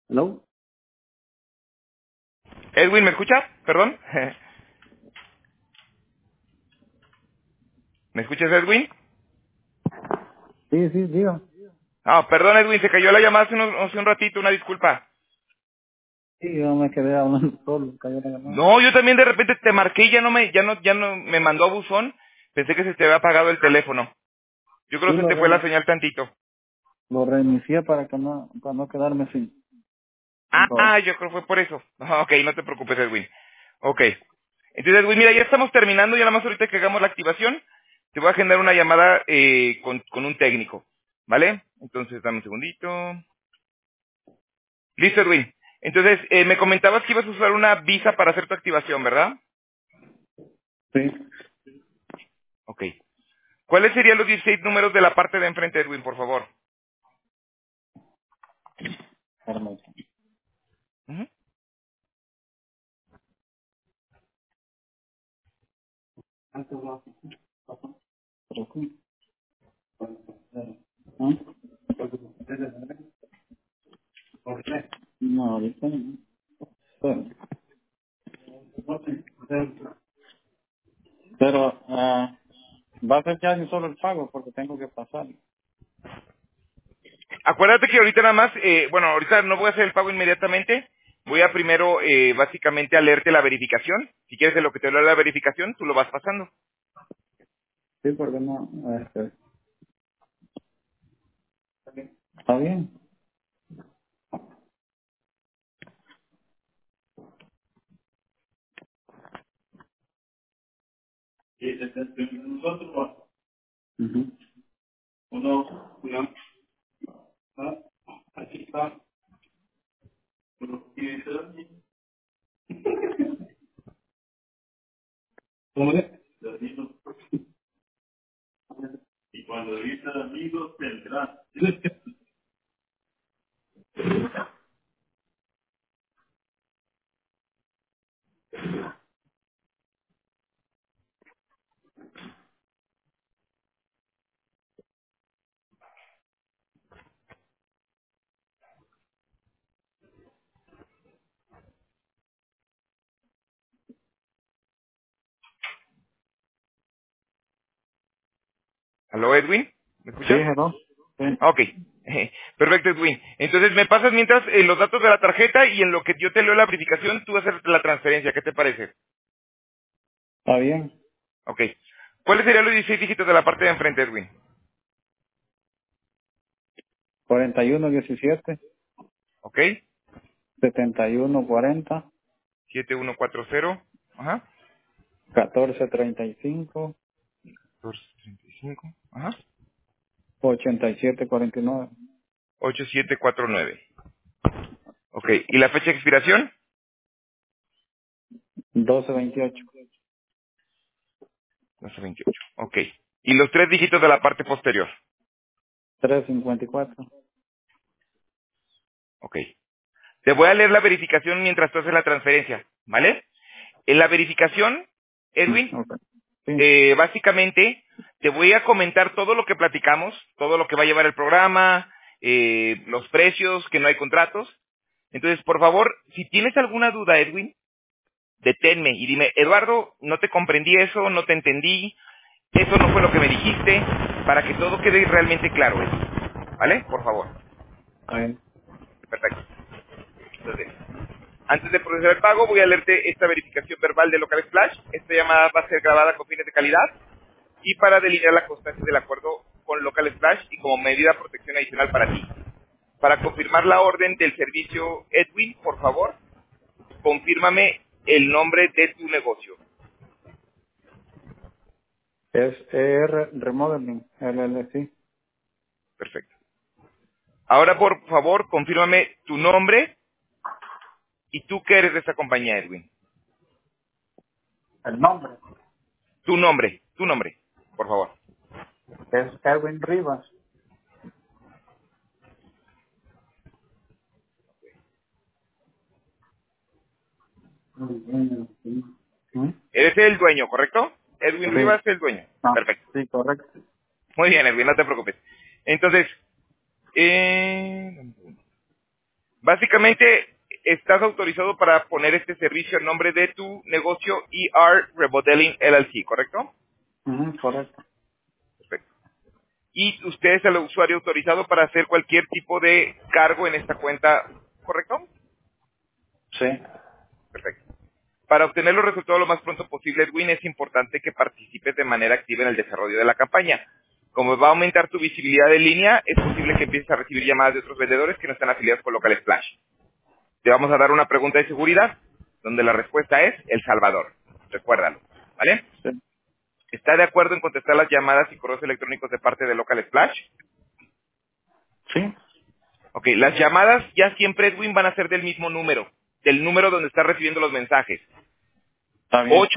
Hello. Edwin, ¿me escucha? Perdón. ¿Me escuchas, Edwin? Sí, sí, diga. Ah, perdón, Edwin, se cayó la llamada hace un ratito, una disculpa. Sí, yo me quedé hablando solo, cayó la llamada. No, yo también de repente te marqué y ya no me mandó a buzón. Pensé que se te había apagado el teléfono. Yo creo Sí, que se te fue la señal tantito. lo reinicié para no quedarme sin poder. Yo creo que fue por eso. Ok, no te preocupes, Edwin. Ok. Entonces, Edwin, mira, ya estamos terminando, ya nada más ahorita que hagamos la activación, te voy a agendar una llamada con un técnico. ¿Vale? Entonces, dame un segundito. Listo, Edwin. Entonces, me comentabas que ibas a usar una visa para hacer tu activación, ¿verdad? Sí, Ok. ¿Cuáles serían los 16 números de la parte de enfrente, Edwin, por favor? hermoso. Ujú. Antes no, pero sí. ¿Ah? ¿Por qué? No, ahorita no. Pero va a ser ya ni solo el pago porque tengo que pasar. Acuérdate que ahorita nada más, ahorita no voy a hacer el pago inmediatamente. Voy a primero, básicamente, a leerte la verificación. Si quieres de lo que te leo la verificación, tú lo vas pasando. Sí, porque no, está bien. Ujú. Aquí está. ¿Cómo es? Y cuando dices amigos, tendrás. ¿Aló, Edwin? ¿Me Sí, escuchas? hello. Sí, Ok. Perfecto, Edwin. Entonces, me pasas mientras los datos de la tarjeta y en lo que yo te leo la verificación, tú vas a hacer la transferencia. ¿Qué te parece? está bien. Ok. ¿Cuáles serían los 16 dígitos de la parte de enfrente, Edwin? 4117 Ok. 7140 7140. Ajá. 1435 1435. Ajá. 8749 8749. Ok. ¿Y la fecha de expiración? 1228 1228. Ok. ¿Y los tres dígitos de la parte posterior? 354. Ok. Te voy a leer la verificación mientras tú haces la transferencia, ¿vale? En la verificación, Edwin, Ok. Sí, básicamente te voy a comentar todo lo que platicamos, todo lo que va a llevar el programa, los precios, que no hay contratos. Entonces, por favor, si tienes alguna duda, Edwin, deténme y dime, Eduardo, no te comprendí eso, no te entendí, eso no fue lo que me dijiste, para que todo quede realmente claro, Edwin. ¿Vale? Por favor. está bien. Perfecto. Entonces, antes de procesar el pago, voy a leerte esta verificación verbal de Local Splash. Esta llamada va a ser grabada con fines de calidad y para delinear la constancia del acuerdo con Local Splash y como medida de protección adicional para ti. Para confirmar la orden del servicio, Edwin, por favor, confírmame el nombre de tu negocio. Es ER Remodeling, LLC. Perfecto. Ahora, por favor, confírmame tu nombre y tú qué eres de esta compañía, Edwin. El nombre Tu nombre, por favor. es Erwin Rivas. ¿Mm? Eres el dueño, ¿correcto? Edwin Sí. Rivas, el dueño. Ah, Perfecto. sí, correcto. Muy bien, Edwin, no te preocupes. Entonces, Básicamente, estás autorizado para poner este servicio en nombre de tu negocio ER Remodeling LLC, ¿correcto? Correcto. Perfecto. Y usted es el usuario autorizado para hacer cualquier tipo de cargo en esta cuenta, ¿correcto? Sí. Perfecto. Para obtener los resultados lo más pronto posible, Edwin, es importante que participes de manera activa en el desarrollo de la campaña. Como va a aumentar tu visibilidad en línea, es posible que empieces a recibir llamadas de otros vendedores que no están afiliados con Local Splash. Te vamos a dar una pregunta de seguridad, donde la respuesta es El Salvador. Recuérdalo, ¿vale? Sí. ¿Está de acuerdo en contestar las llamadas y correos electrónicos de parte de Local Splash? Sí. Ok, las llamadas ya siempre, Edwin, van a ser del mismo número, del número donde estás recibiendo los mensajes. Está bien.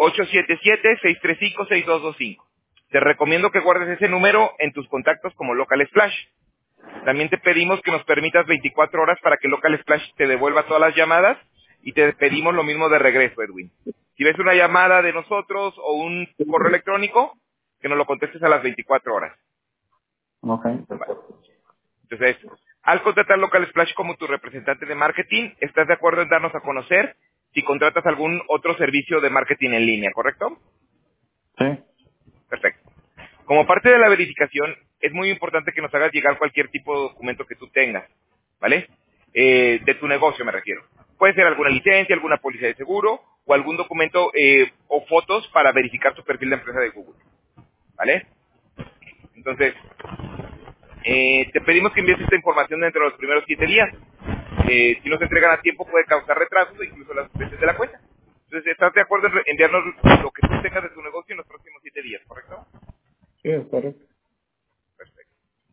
877-635-6225. Te recomiendo que guardes ese número en tus contactos como Local Splash. También te pedimos que nos permitas 24 horas para que Local Splash te devuelva todas las llamadas y te pedimos lo mismo de regreso, Edwin. Si ves una llamada de nosotros o un correo electrónico, que nos lo contestes a las 24 horas. Ok. Vale. Entonces, al contratar Local Splash como tu representante de marketing, ¿estás de acuerdo en darnos a conocer si contratas algún otro servicio de marketing en línea, correcto? Sí. Perfecto. Como parte de la verificación, es muy importante que nos hagas llegar cualquier tipo de documento que tú tengas, ¿vale? De tu negocio me refiero. Puede ser alguna licencia, alguna póliza de seguro o algún documento o fotos para verificar tu perfil de empresa de Google, ¿vale? Entonces, te pedimos que envíes esta información dentro de los primeros 7 días. Si no se entregan a tiempo puede causar retrasos e incluso las suspensiones de la cuenta. Entonces, ¿estás de acuerdo en enviarnos lo que tú tengas de tu negocio en los próximos 7 días, correcto? Sí, es correcto. Perfecto.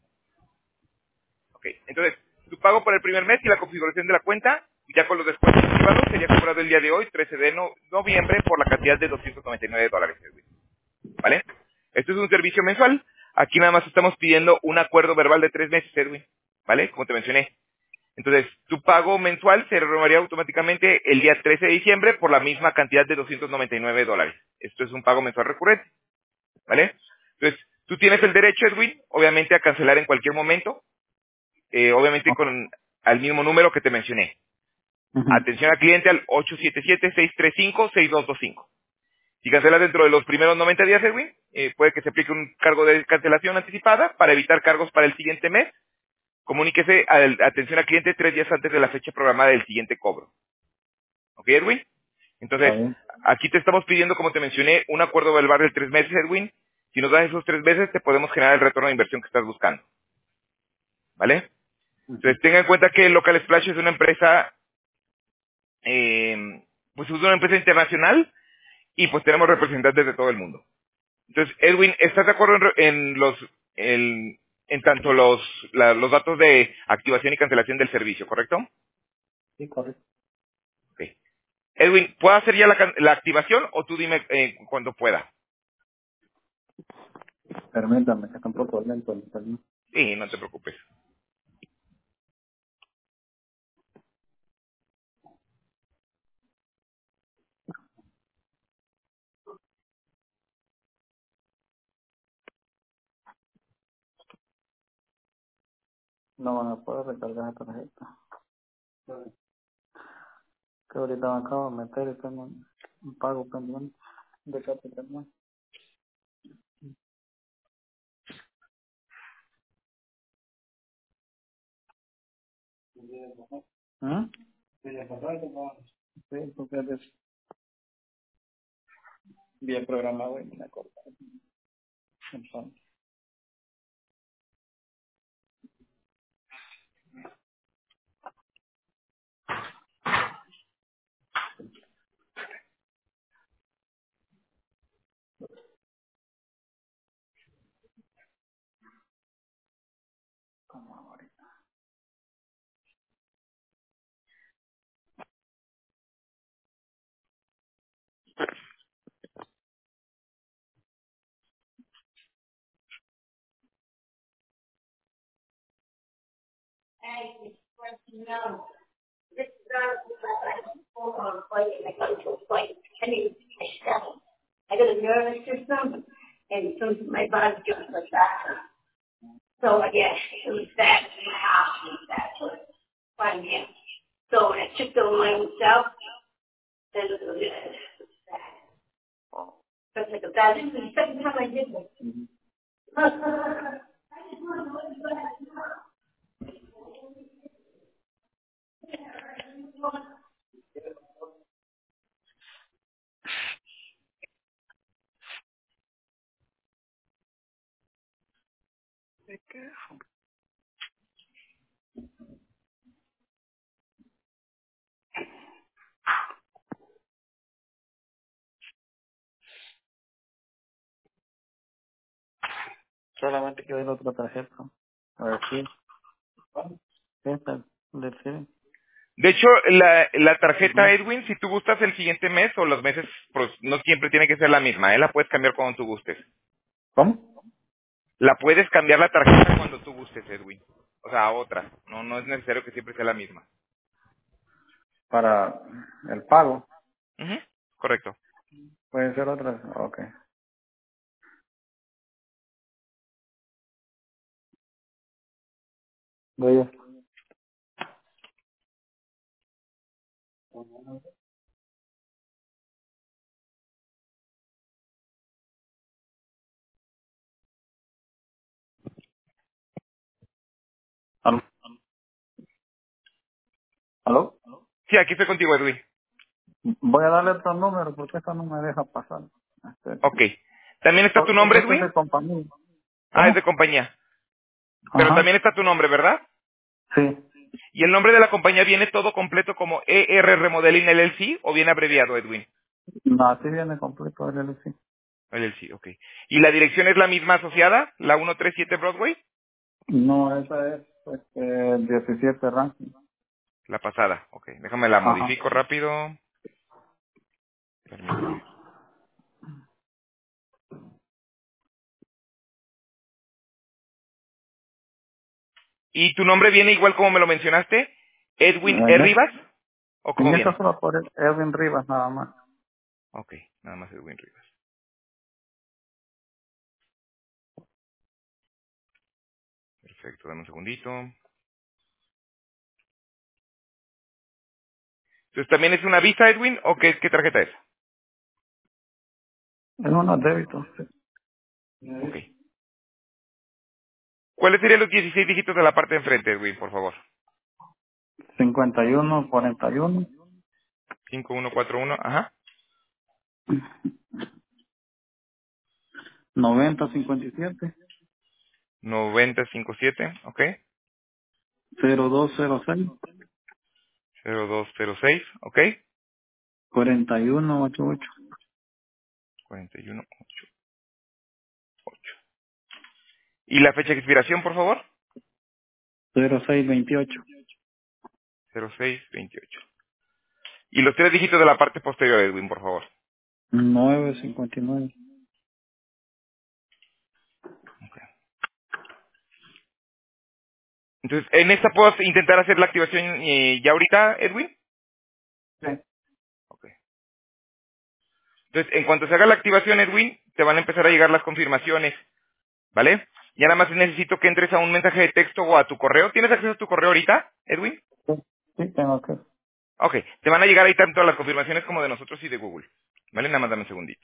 Ok, entonces, tu pago por el primer mes y la configuración de la cuenta, ya con los descuentos activados, sería cobrado el día de hoy, 13 de noviembre, por la cantidad de $299, Edwin, ¿vale? Esto es un servicio mensual. Aquí nada más estamos pidiendo un acuerdo verbal de 3 meses, Edwin, ¿vale? Como te mencioné. Entonces, tu pago mensual se renovaría automáticamente el día 13 de diciembre por la misma cantidad de $299. Esto es un pago mensual recurrente, ¿vale? Entonces, tú tienes el derecho, Edwin, obviamente a cancelar en cualquier momento, obviamente con al mismo número que te mencioné. Ujú. Atención al cliente al 877-635-6225. Si cancela dentro de los primeros 90 días, Edwin, puede que se aplique un cargo de cancelación anticipada para evitar cargos para el siguiente mes. Comuníquese atención al cliente 3 días antes de la fecha programada del siguiente cobro. ¿Ok, Edwin? Está Entonces, bien. aquí te estamos pidiendo, como te mencioné, un acuerdo verbal de 3 meses, Edwin. Si nos das esos 3 meses, te podemos generar el retorno de inversión que estás buscando. ¿Vale? Ujú. Entonces, tenga en cuenta que Local Splash es una empresa pues es una empresa internacional y pues tenemos representantes de todo el mundo. Entonces, Edwin, ¿estás de acuerdo en, en tanto los datos de activación y cancelación del servicio, correcto? Sí, correcto. Ok. Edwin, ¿puedo hacer ya la activación o tú dime cuando pueda? Permítame, que está un poco lento el internet. Sí, no te preocupes. No van a poder recargar la tarjeta. Que ahorita me acabo de meter y tengo un pago pendiente de capital. ¿Ah? Sí, porque es bien programado y no me acuerdo. Entonces, ¿cómo ahorita? I got a nervous system, and so my body just like that. So, yeah, it was that. Solamente que doy la otra tarjeta. A ver si. Esta, del City. De hecho, la tarjeta Ujú. Edwin, si tú gustas el siguiente mes o los meses, pues no siempre tiene que ser la misma, ¿eh? La puedes cambiar cuando tú gustes. ¿Cómo? La puedes cambiar la tarjeta cuando tú gustes, Edwin. O sea, a otra. No, no es necesario que siempre sea la misma. Para el pago. Ujú, correcto. Puede ser otra. Ok. Voy a. ¿Aló? ¿Aló? Sí, aquí estoy contigo, Edwin. Voy a darle otro número porque esta no me deja pasar. Ok. ¿También está tu Porque nombre, este es Edwin? de compañía. Ah, es de ¿Cómo? compañía. Pero Ajá. también está tu nombre, ¿verdad? Sí. ¿Y el nombre de la compañía viene todo completo como ER Remodeling LLC o viene abreviado, Edwin? No, así viene completo el LLC. LLC, ok. ¿Y la dirección es la misma asociada? ¿La 137 Broadway? No, esa es 17 ranking. La pasada, ok. Déjame la Ajá. modifico rápido. Permíteme. ¿Y tu nombre viene igual como me lo mencionaste? ¿Edwin E. En, es- Rivas? ¿O cómo en esta viene? solo por Edwin Rivas nada más. Ok, nada más Edwin Rivas. Perfecto, dame un segundito. Entonces, ¿también es una Visa, Edwin? ¿O qué tarjeta es? Es unos débitos. Sí. Ok. ¿Cuáles serían los 16 dígitos de la parte de enfrente, Edwin, por favor? 51, 41, 5141, ajá. 90, 57, 9057, ok. 0206, 0206, ok. 41, 88, 41. ¿Y la fecha de expiración, por favor? 06, 28, 0628. Y los tres dígitos de la parte posterior, Edwin, por favor. 9, 59. Ok. Entonces, ¿en esta puedo intentar hacer la activación ya ahorita, Edwin? Sí. Ok. Entonces, en cuanto se haga la activación, Edwin, te van a empezar a llegar las confirmaciones, ¿vale? Ya nada más necesito que entres a un mensaje de texto o a tu correo. ¿Tienes acceso a tu correo ahorita, Edwin? Sí, sí, tengo que. Ok. Te van a llegar ahí tanto las confirmaciones como de nosotros y de Google. ¿Vale? Nada más dame un segundito.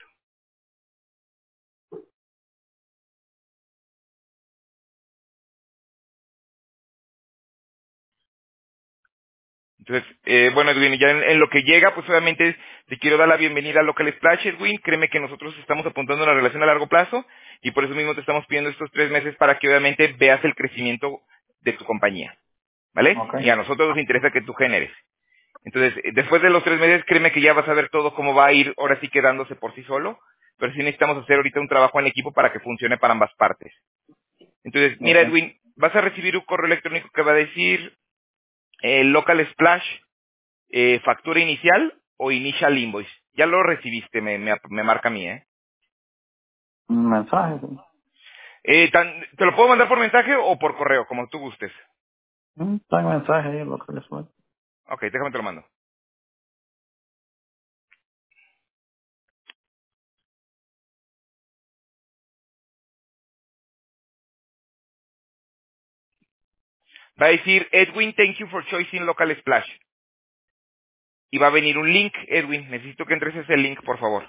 Entonces, bueno, Edwin, ya en lo que llega, pues obviamente te quiero dar la bienvenida a Local Splash, Edwin. Créeme que nosotros estamos apuntando a una relación a largo plazo y por eso mismo te estamos pidiendo estos 3 meses para que obviamente veas el crecimiento de tu compañía, ¿vale? Ok. Y a nosotros nos interesa que tú generes. Entonces, después de los 3 meses, créeme que ya vas a ver todo cómo va a ir ahora sí quedándose por sí solo, pero sí necesitamos hacer ahorita un trabajo en equipo para que funcione para ambas partes. Entonces, mira, Ok. Edwin, vas a recibir un correo electrónico que va a decir Local Splash factura inicial o initial invoice. Ya lo recibiste, me marca a mí, ¿eh? Un mensaje. Sí. ¿Te lo puedo mandar por mensaje o por correo, como tú gustes? Está en mensaje ahí lo que les fue. Ok, déjame te lo mando. Va a decir, Edwin, thank you for choosing Local Splash. Y va a venir un link, Edwin. Necesito que entres ese link, por favor.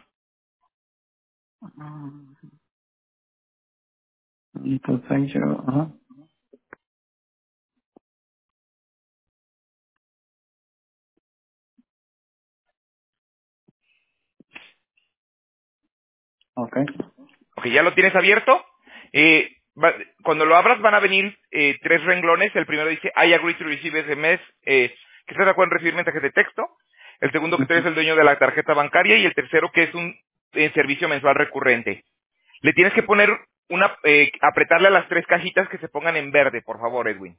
Entonces, ajá. Ok. Ok, ¿ya lo tienes abierto? Cuando lo abras van a venir tres renglones. El primero dice, I agree to receive SMS, que estás de acuerdo en recibir mensajes de texto. El segundo, que tú eres Ujú. el dueño de la tarjeta bancaria. Y el tercero, que es un servicio mensual recurrente. Le tienes que poner apretarle a las tres cajitas que se pongan en verde, por favor, Edwin.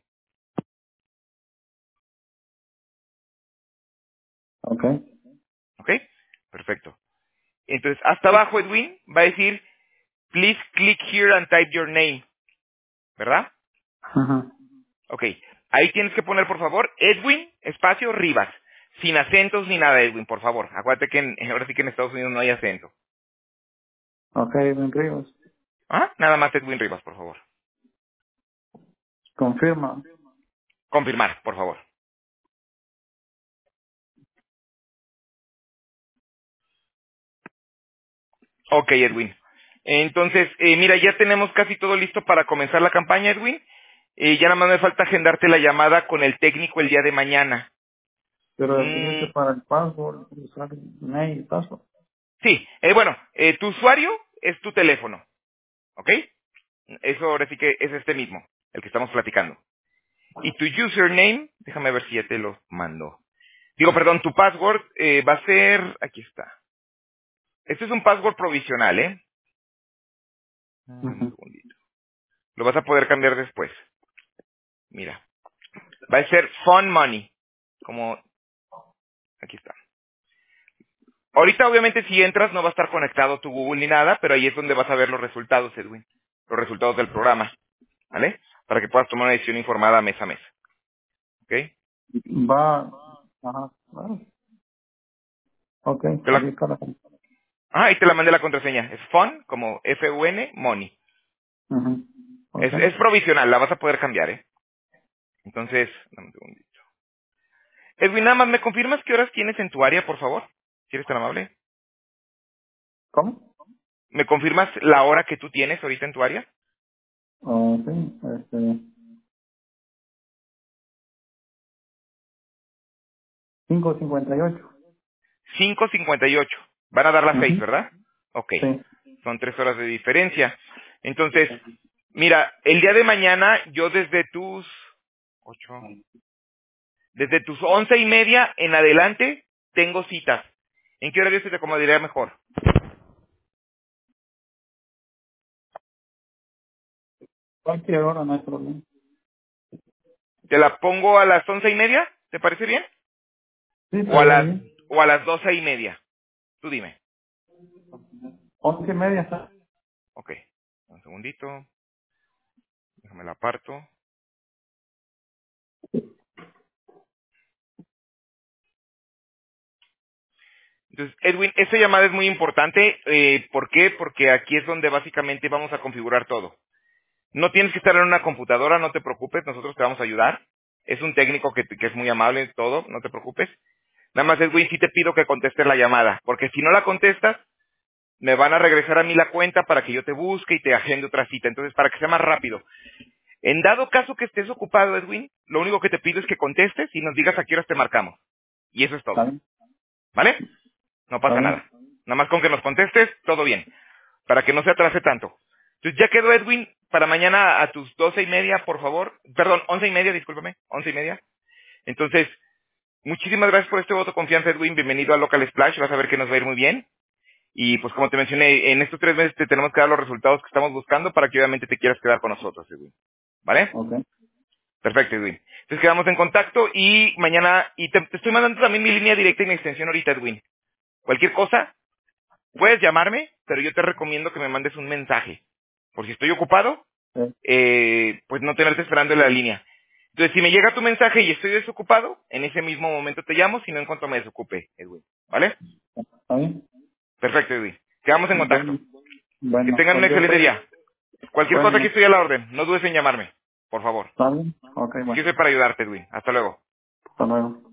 Ok. ¿Ok? Perfecto. Entonces, hasta abajo, Edwin, va a decir, please click here and type your name. ¿Verdad? Ajá. Ok. Ahí tienes que poner, por favor, Edwin, espacio, Rivas. Sin acentos ni nada, Edwin, por favor. Acuérdate que ahora sí que en Estados Unidos no hay acento. Ok, Edwin Rivas. ¿Ah? Nada más Edwin Rivas, por favor. Confirma. Confirmar, por favor. Ok, Edwin. Entonces, mira, ya tenemos casi todo listo para comenzar la campaña, Edwin. Ya nada más me falta agendarte la llamada con el técnico el día de mañana. Pero Mm, dijiste para el password, usar mail, password. sí, bueno, tu usuario es tu teléfono, ¿ok? Eso ahora sí que es este mismo, el que estamos platicando. Y tu username, déjame ver si ya te lo mando. Digo, perdón, tu password va a ser, aquí está. Este es un password provisional, ¿eh? Dame un Ujú. segundito. Lo vas a poder cambiar después. Mira, va a ser Fun Money, como, aquí está. Ahorita obviamente si entras no va a estar conectado tu Google ni nada, pero ahí es donde vas a ver los resultados, Edwin. Los resultados del programa, ¿vale? Para que puedas tomar una decisión informada mes a mes, ¿ok? Va. Ajá. Vale. Ok, Te aquí la, está la. ahí te la mandé la contraseña. Es Fun, como F-U-N, Money. Ujú. Ok. Es provisional, la vas a poder cambiar, ¿eh? Entonces, dame un segundito. Edwin, nada más, ¿me confirmas qué horas tienes en tu área, por favor? Si eres tan amable. ¿Cómo? ¿Me confirmas la hora que tú tienes ahorita en tu área? Oh, sí, 5:58. 5:58. Van a dar las 6, Ujú. ¿verdad? Ok. Sí. Son 3 horas de diferencia. Entonces, mira, el día de mañana yo desde tus 8, desde tus 11:30 en adelante tengo citas. ¿En qué horario se te acomodaría mejor? Cualquier hora no hay problema. ¿Te la pongo a las 11:30? ¿Te parece bien? Sí, ¿O a estaría las, bien. o a las 12:30? Tú dime. 11:30 está. Ok. Un segundito. Déjame la aparto. Entonces, Edwin, esta llamada es muy importante. ¿Por qué? Porque aquí es donde básicamente vamos a configurar todo. No tienes que estar en una computadora, no te preocupes, nosotros te vamos a ayudar. Es un técnico que es muy amable en todo, no te preocupes. Nada más, Edwin, sí te pido que contestes la llamada, porque si no la contestas, me van a regresar a mí la cuenta para que yo te busque y te agende otra cita. Entonces, para que sea más rápido. En dado caso que estés ocupado, Edwin, lo único que te pido es que contestes y nos digas a qué horas te marcamos. Y eso es Está todo. bien. ¿Vale? No Está pasa bien. nada. Nada más con que nos contestes, todo bien. Para que no se atrase tanto. Entonces ya quedó, Edwin, para mañana a tus 12:30, por favor. Perdón, 11:30, discúlpame. 11:30. Entonces, muchísimas gracias por este voto de confianza, Edwin. Bienvenido a Local Splash. Vas a ver que nos va a ir muy bien. Y pues como te mencioné, en estos 3 meses te tenemos que dar los resultados que estamos buscando para que obviamente te quieras quedar con nosotros, Edwin. ¿Vale? Ok. Perfecto, Edwin. Entonces quedamos en contacto y mañana, y te estoy mandando también mi línea directa y mi extensión ahorita, Edwin. Cualquier cosa, puedes llamarme, pero yo te recomiendo que me mandes un mensaje. Por si estoy ocupado, Sí. pues no tenerte esperando en la línea. Entonces, si me llega tu mensaje y estoy desocupado, en ese mismo momento te llamo, si no en cuanto me desocupe, Edwin. ¿Vale? Está bien. Perfecto, Edwin. Quedamos en contacto. Bueno, Que bueno, tengan un cualquier excelente cosa. día. Cualquier cosa que Bueno, estoy a la orden, no dudes en llamarme. por favor. ¿Está bien? Ok, Aquí bueno. estoy para ayudarte, Edwin. Hasta luego. Hasta luego.